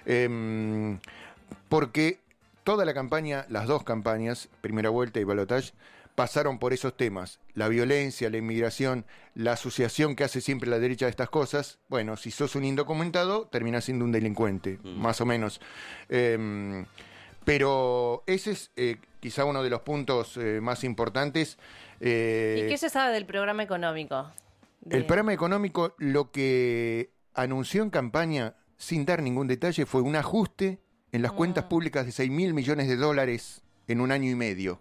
Porque toda la campaña, las dos campañas, primera vuelta y balotaje, pasaron por esos temas. La violencia, la inmigración, la asociación que hace siempre la derecha de estas cosas. Bueno, si sos un indocumentado, terminás siendo un delincuente, más o menos. Pero ese es quizá uno de los puntos más importantes. ¿Y qué se sabe del programa económico? El programa económico, lo que anunció en campaña, sin dar ningún detalle, fue un ajuste en las cuentas públicas de 6.000 millones de dólares en un año y medio.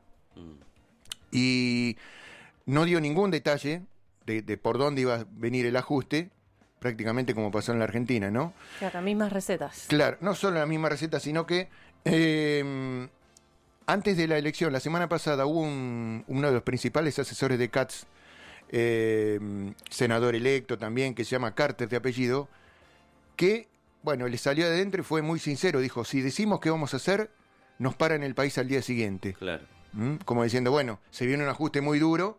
Y no dio ningún detalle de por dónde iba a venir el ajuste, prácticamente como pasó en la Argentina, ¿no? Claro, mismas recetas. Claro, no solo la misma receta, sino que antes de la elección, la semana pasada, hubo uno de los principales asesores de Katz, senador electo también, que se llama Carter de apellido, que, bueno, le salió de adentro y fue muy sincero. Dijo, si decimos qué vamos a hacer, nos paran el país al día siguiente. Claro. Como diciendo, bueno, se viene un ajuste muy duro.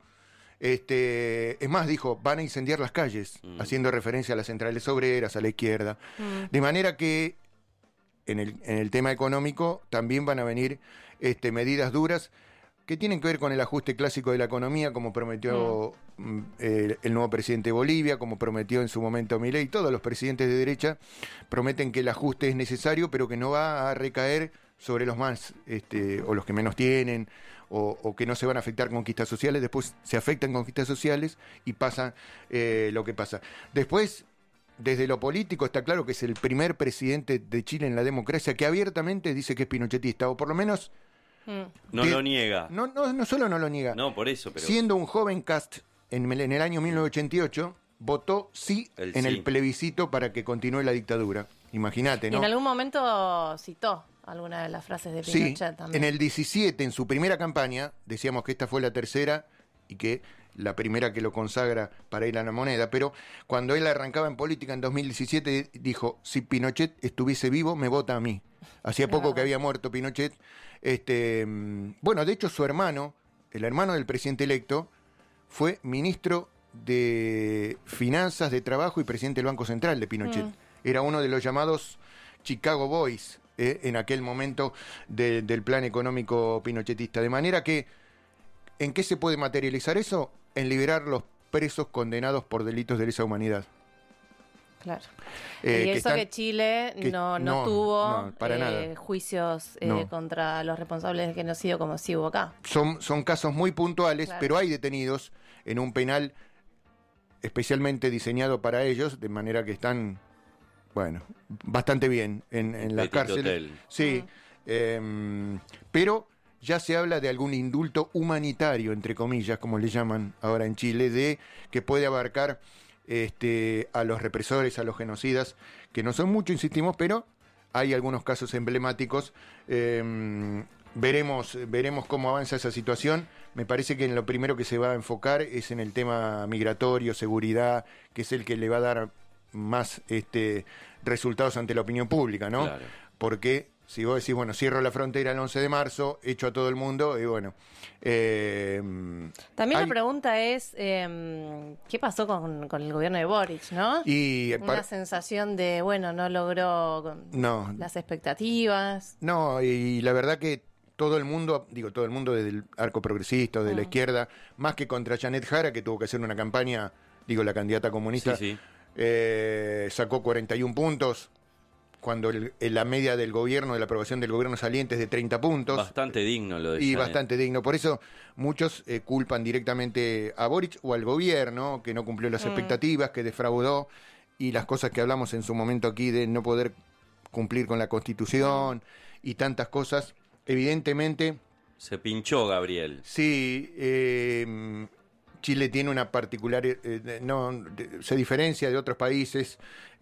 Es más, dijo, van a incendiar las calles, haciendo referencia a las centrales obreras, a la izquierda. De manera que en el tema económico también van a venir medidas duras que tienen que ver con el ajuste clásico de la economía, como prometió el nuevo presidente de Bolivia, como prometió en su momento Milei. Todos los presidentes de derecha prometen que el ajuste es necesario, pero que no va a recaer sobre los más, o los que menos tienen, o que no se van a afectar conquistas sociales. Después se afectan conquistas sociales y pasa lo que pasa. Después, desde lo político, está claro que es el primer presidente de Chile en la democracia que abiertamente dice que es pinochetista, o por lo menos... No lo niega. No solo no lo niega. No, por eso, pero... Siendo un joven Cast en el año 1988, votó sí en el plebiscito para que continúe la dictadura. Imagínate, ¿no? Y en algún momento citó alguna de las frases de Pinochet Sí, también. en el 17, en su primera campaña, decíamos que esta fue la tercera y que la primera que lo consagra para ir a la moneda, pero cuando él arrancaba en política en 2017 dijo, si Pinochet estuviese vivo, me vota a mí. Hacía poco que había muerto Pinochet. Bueno, de hecho su hermano, el hermano del presidente electo, fue ministro de Finanzas, de Trabajo y presidente del Banco Central de Pinochet. Era uno de los llamados Chicago Boys en aquel momento del plan económico pinochetista. De manera que, ¿en qué se puede materializar eso? En liberar los presos condenados por delitos de lesa humanidad. Claro. Y eso que Chile no tuvo para nada. juicios No. contra los responsables del genocidio como sí hubo acá. Son casos muy puntuales, Claro. pero hay detenidos en un penal especialmente diseñado para ellos, de manera que están bueno, bastante bien en las Petit cárceles. hotel. Sí, pero ya se habla de algún indulto humanitario, entre comillas, como le llaman ahora en Chile, de que puede abarcar a los represores, a los genocidas, que no son muchos, insistimos, pero hay algunos casos emblemáticos. Veremos cómo avanza esa situación. Me parece que en lo primero que se va a enfocar es en el tema migratorio, seguridad, que es el que le va a dar más resultados ante la opinión pública, ¿no? Claro. Porque si vos decís, bueno, cierro la frontera el 11 de marzo, echo a todo el mundo, y bueno... También la pregunta es, ¿qué pasó con el gobierno de Boric, no? Una sensación de, bueno, no logró las expectativas. No, y la verdad que todo el mundo desde el arco progresista, de la izquierda, más que contra Janet Jara, que tuvo que hacer una campaña, la candidata comunista, sacó 41 puntos, cuando la media del gobierno, de la aprobación del gobierno saliente es de 30 puntos. Bastante digno lo de Y Janet. bastante digno. Por eso muchos culpan directamente a Boric o al gobierno, que no cumplió las expectativas, que defraudó, y las cosas que hablamos en su momento aquí de no poder cumplir con la Constitución y tantas cosas. Evidentemente... Se pinchó Gabriel. Sí, Chile tiene una particular... se diferencia de otros países...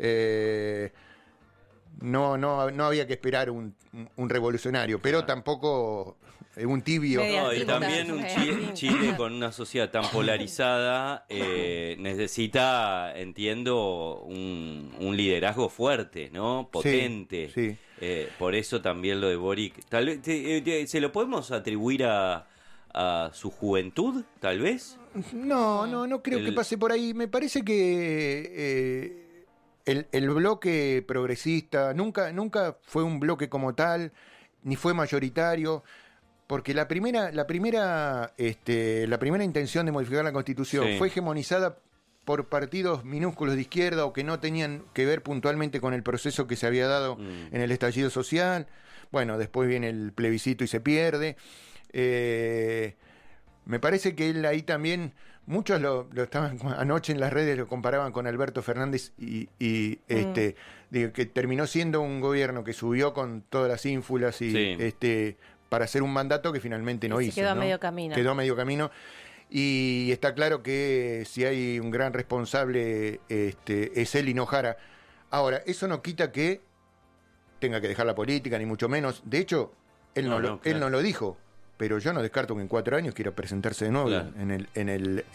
No había que esperar un revolucionario, pero tampoco un tibio. No, y también un Chile con una sociedad tan polarizada necesita, entiendo, un liderazgo fuerte, ¿no? Potente. Sí. Por eso también lo de Boric. Tal vez ¿se lo podemos atribuir a su juventud, tal vez? No creo que pase por ahí. Me parece que el bloque progresista nunca fue un bloque como tal, ni fue mayoritario, porque la primera intención de modificar la Constitución fue hegemonizada por partidos minúsculos de izquierda o que no tenían que ver puntualmente con el proceso que se había dado en el estallido social. Bueno, después viene el plebiscito y se pierde. Me parece que él ahí también... Muchos lo estaban anoche en las redes, lo comparaban con Alberto Fernández y digo, que terminó siendo un gobierno que subió con todas las ínfulas y para hacer un mandato que finalmente no hizo. Quedó a medio camino. Quedó a medio camino. Y está claro que si hay un gran responsable es él y no Jara. Ahora, eso no quita que tenga que dejar la política, ni mucho menos. De hecho, él no lo dijo. Pero yo no descarto que en 4 años quiera presentarse de nuevo en el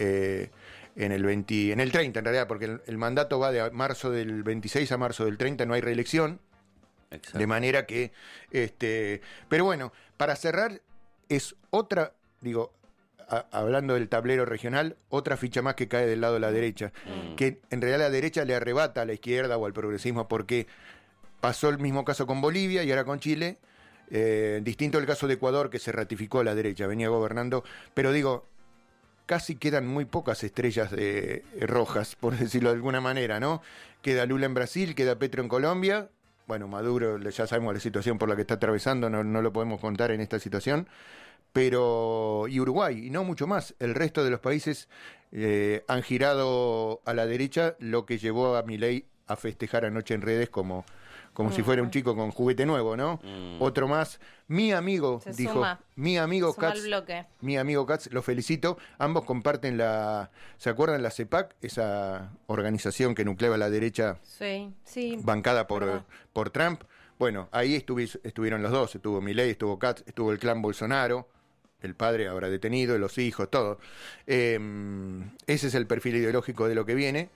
30 en realidad, porque el mandato va de marzo del 26 a marzo del 30, no hay reelección. Exacto. De manera que, pero bueno, para cerrar, es otra, hablando del tablero regional, otra ficha más que cae del lado de la derecha, que en realidad la derecha le arrebata a la izquierda o al progresismo, porque pasó el mismo caso con Bolivia y ahora con Chile. Distinto el caso de Ecuador, que se ratificó a la derecha, venía gobernando, pero casi quedan muy pocas estrellas rojas, por decirlo de alguna manera, ¿no? Queda Lula en Brasil, queda Petro en Colombia, bueno, Maduro, ya sabemos la situación por la que está atravesando, no lo podemos contar en esta situación, pero y Uruguay, y no mucho más. El resto de los países han girado a la derecha, lo que llevó a Milei a festejar anoche en redes como si fuera un chico con juguete nuevo, ¿no? Otro más. Mi amigo, mi amigo Katz, lo felicito. Ambos comparten ¿se acuerdan la CEPAC? Esa organización que nucleaba la derecha bancada por Trump. Bueno, ahí estuvieron los dos. Estuvo Milei, estuvo Katz, estuvo el clan Bolsonaro. El padre ahora detenido, los hijos, todo. Ese es el perfil ideológico de lo que viene.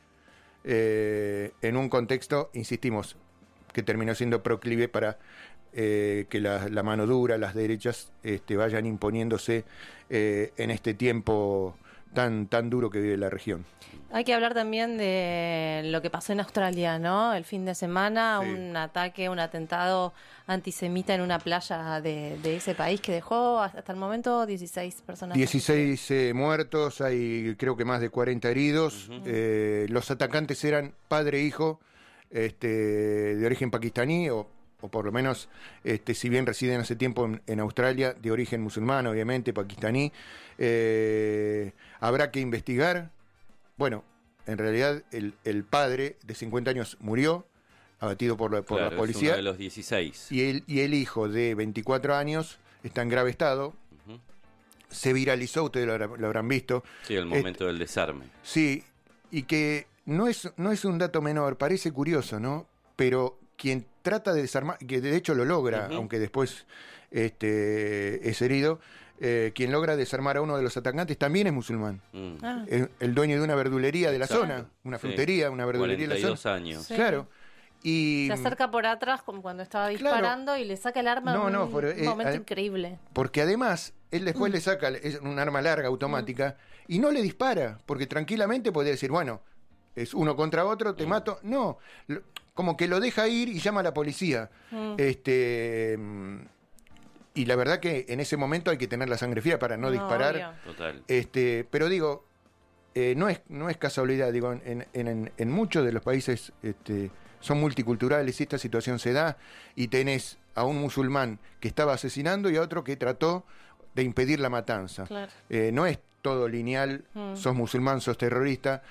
En un contexto, insistimos, que terminó siendo proclive para que la mano dura, las derechas, vayan imponiéndose en este tiempo tan duro que vive la región. Hay que hablar también de lo que pasó en Australia, ¿no? El fin de semana, un ataque, un atentado antisemita en una playa de ese país que dejó hasta el momento 16 personas. 16 muertos, hay creo que más de 40 heridos. Los atacantes eran padre e hijo, de origen pakistaní o por lo menos, si bien residen hace tiempo en Australia, de origen musulmán, obviamente, pakistaní. Habrá que investigar. Bueno, en realidad el padre de 50 años murió abatido por la Claro, policía. Es uno de los 16. Y el hijo de 24 años está en grave estado. Se viralizó, ustedes lo habrán visto. Sí, el momento del desarme. Sí, y que no es un dato menor, parece curioso, ¿no? Pero quien trata de desarmar, que de hecho lo logra, aunque después es herido, quien logra desarmar a uno de los atacantes también es musulmán. El dueño de una verdulería de la zona, una frutería, una verdulería de la zona. 42 años. Sí. Claro. Y Se acerca por atrás como cuando estaba disparando y le saca el arma en un momento increíble. Porque además, él después le saca un arma larga automática y no le dispara, porque tranquilamente podría decir, bueno, es uno contra otro, te mato. No, como que lo deja ir y llama a la policía. Y la verdad que en ese momento hay que tener la sangre fría para no disparar. Total. Pero digo, no es casualidad, digo, en muchos de los países son multiculturales y esta situación se da y tenés a un musulmán que estaba asesinando y a otro que trató de impedir la matanza. Claro. No es todo lineal, sos musulmán, sos terrorista.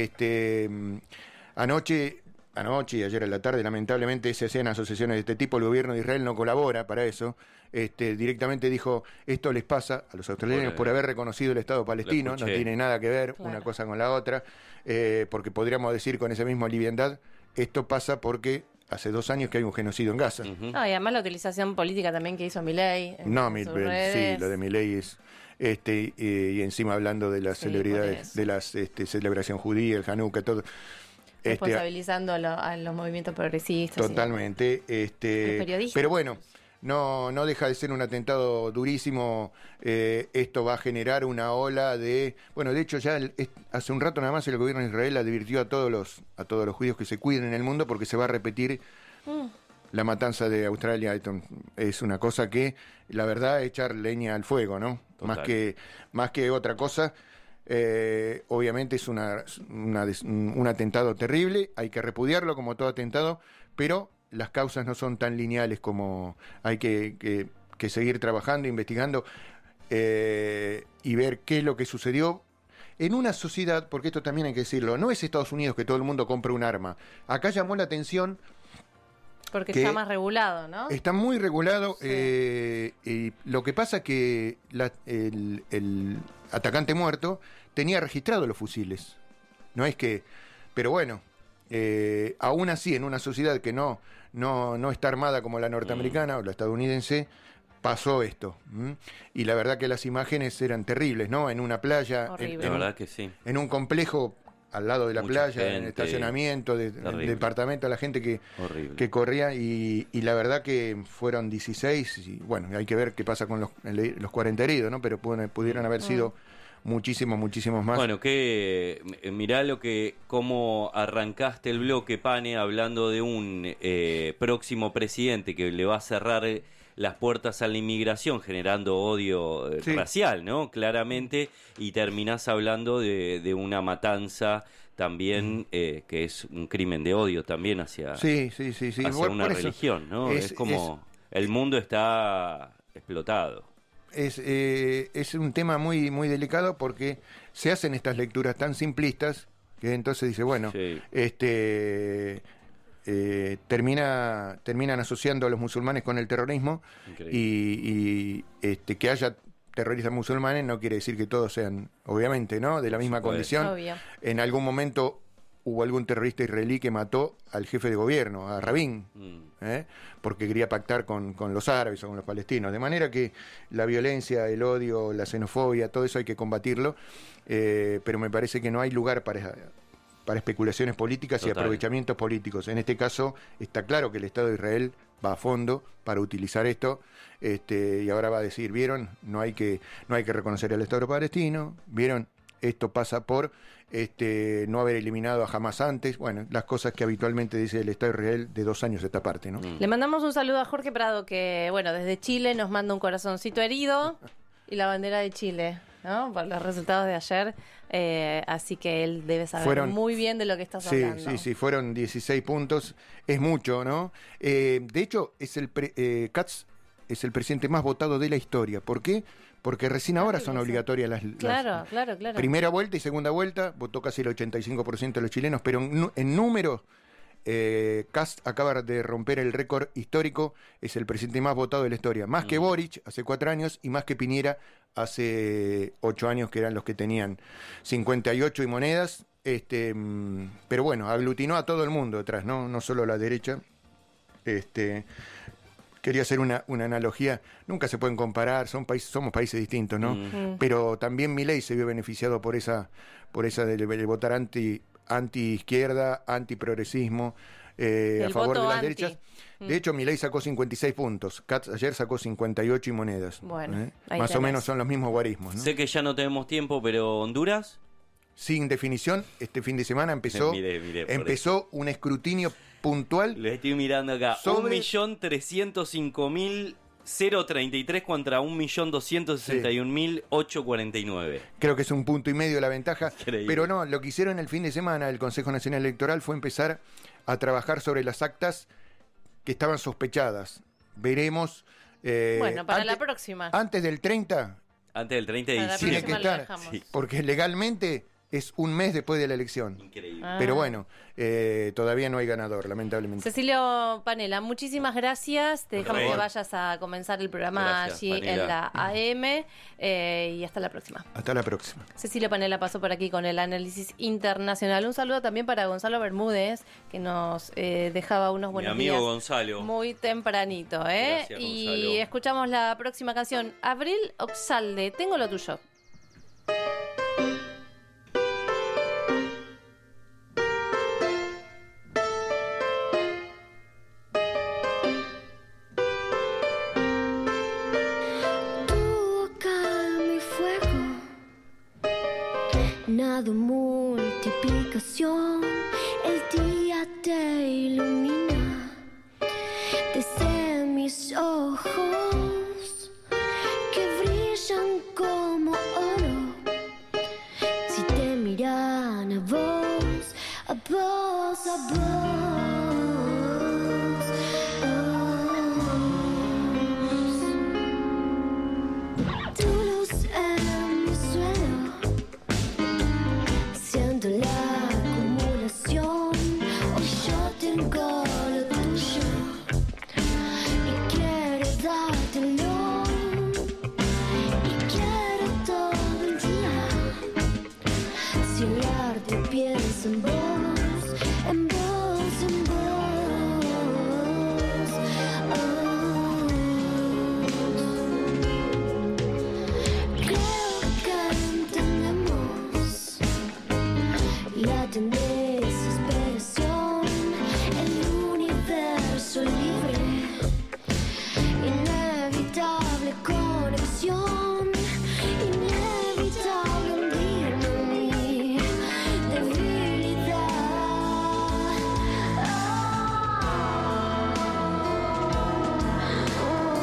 Anoche y ayer en la tarde, lamentablemente, se hacían asociaciones de este tipo. El gobierno de Israel no colabora para eso. Directamente dijo, esto les pasa a los australianos por haber reconocido el Estado palestino. No tiene nada que ver una cosa con la otra. Porque podríamos decir con esa misma liviandad, esto pasa porque hace 2 años que hay un genocidio en Gaza. No, y además la utilización política también que hizo Milei. Sí, lo de Milei es... y encima hablando de las celebridades, de las celebración judía, el Hanukkah, todo. Responsabilizando a los movimientos progresistas. Totalmente. Pero bueno, no deja de ser un atentado durísimo. Esto va a generar una ola de... Bueno, de hecho ya hace un rato nada más el gobierno de Israel advirtió a todos los judíos que se cuiden en el mundo porque se va a repetir la matanza de Australia. Esto es una cosa que, la verdad, echar leña al fuego, ¿no? Más que otra cosa. Obviamente es un atentado terrible, hay que repudiarlo como todo atentado, pero las causas no son tan lineales como hay que seguir trabajando, investigando y ver qué es lo que sucedió en una sociedad, porque esto también hay que decirlo, no es Estados Unidos que todo el mundo compra un arma. Acá llamó la atención porque está más regulado, ¿no? Está muy regulado. Y lo que pasa es que el atacante muerto tenía registrados los fusiles. No es que... Pero bueno, aún así, en una sociedad que no está armada como la norteamericana o la estadounidense, pasó esto. Y la verdad que las imágenes eran terribles, ¿no? En una playa, la verdad que sí. En un complejo al lado de la playa, en el estacionamiento, de departamento, la gente que corría y la verdad que fueron 16 y bueno, hay que ver qué pasa con los 40 heridos, ¿no? Pero pudieron haber sido muchísimos más. Bueno, que mirá cómo arrancaste el bloque, Pane, hablando de un próximo presidente que le va a cerrar las puertas a la inmigración, generando odio racial, ¿no? Claramente, y terminás hablando de una matanza también, que es un crimen de odio también hacia una religión, ¿no? Es como el mundo está explotado. Es un tema muy, muy delicado porque se hacen estas lecturas tan simplistas que entonces dice, bueno, terminan asociando a los musulmanes con el terrorismo y que haya terroristas musulmanes no quiere decir que todos sean, obviamente, ¿no? De la misma condición. Obvio. En algún momento hubo algún terrorista israelí que mató al jefe de gobierno, a Rabin, porque quería pactar con los árabes o con los palestinos. De manera que la violencia, el odio, la xenofobia, todo eso hay que combatirlo, pero me parece que no hay lugar para especulaciones políticas y aprovechamientos políticos. En este caso está claro que el Estado de Israel va a fondo para utilizar esto, y ahora va a decir, ¿vieron? No hay que reconocer al Estado palestino, ¿vieron? Esto pasa por no haber eliminado a Hamas antes, bueno, las cosas que habitualmente dice el Estado de Israel de 2 años a esta parte, ¿no? Le mandamos un saludo a Jorge Prado que, bueno, desde Chile nos manda un corazoncito herido y la bandera de Chile, ¿no? Por los resultados de ayer, así que él debe saber muy bien de lo que estás hablando. Sí, fueron 16 puntos, es mucho, ¿no? De hecho, Katz es el presidente más votado de la historia. ¿Por qué? Porque recién ahora son obligatorias las Claro. primera vuelta y segunda vuelta, votó casi el 85% de los chilenos, pero en números Kast acaba de romper el récord histórico, es el presidente más votado de la historia, más que Boric hace 4 años y más que Piñera hace 8 años, que eran los que tenían 58 y monedas. Pero bueno, aglutinó a todo el mundo detrás, no solo a la derecha. Quería hacer una analogía, nunca se pueden comparar, somos países distintos, ¿no? Pero también Milei se vio beneficiado por esa de votar anti-izquierda, anti-progresismo, a favor de las derechas. De hecho, Milei sacó 56 puntos, Katz ayer sacó 58 y monedas. Bueno, más o menos son los mismos guarismos, ¿no? Sé que ya no tenemos tiempo, pero ¿Honduras? Sin definición, este fin de semana empezó un escrutinio puntual. Lo estoy mirando acá. Sobre 1.305.033 contra 1.261.849. Creo que es 1,5 puntos la ventaja. Increíble. Pero no, lo que hicieron el fin de semana el Consejo Nacional Electoral fue empezar a trabajar sobre las actas que estaban sospechadas. Veremos. Bueno, para la próxima. Antes del 30. Antes del 30 de Para la diciembre. Tiene que estar. Sí. Porque legalmente es un mes después de la elección. Increíble. Pero bueno, todavía no hay ganador, lamentablemente. Cecilio Panela, muchísimas gracias. Te dejamos que vayas a comenzar el programa Gracias, allí Panela. en la AM y hasta la próxima. Hasta la próxima. Cecilio Panela pasó por aquí con el análisis internacional. Un saludo también para Gonzalo Bermúdez, que nos dejaba unos buenos Mi amigo días Gonzalo. muy tempranito. Gracias, Y Gonzalo. escuchamos la próxima canción, Abril Oxalde, Tengo lo tuyo. Mi fuego, nado multiplicación, el día te ilumina desde mis ojos que brillan como oro. Si te miran a vos, a vos, a vos.